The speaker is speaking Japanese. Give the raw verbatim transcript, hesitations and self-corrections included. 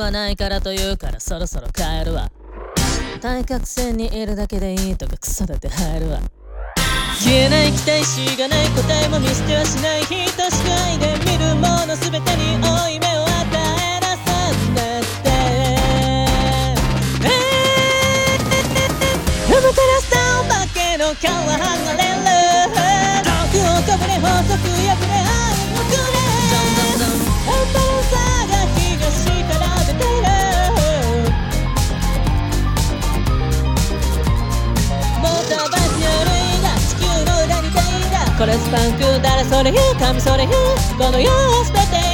はないからと言うからそろそろ帰るわ。対角線にいるだけでいいとかクソだって入るわ。消えない期待しがない答えも見捨てはしない人しかいで見るもの全てに負い目を与えなさんだって生たらしたお化けの皮剥がれる毒をかぶれ法則破れ愛をくれアンバランサーが東から出ているモーターバイクによるいが地球の裏にいたいんだこれスパンク誰それ言う神それ言うこの世を捨てて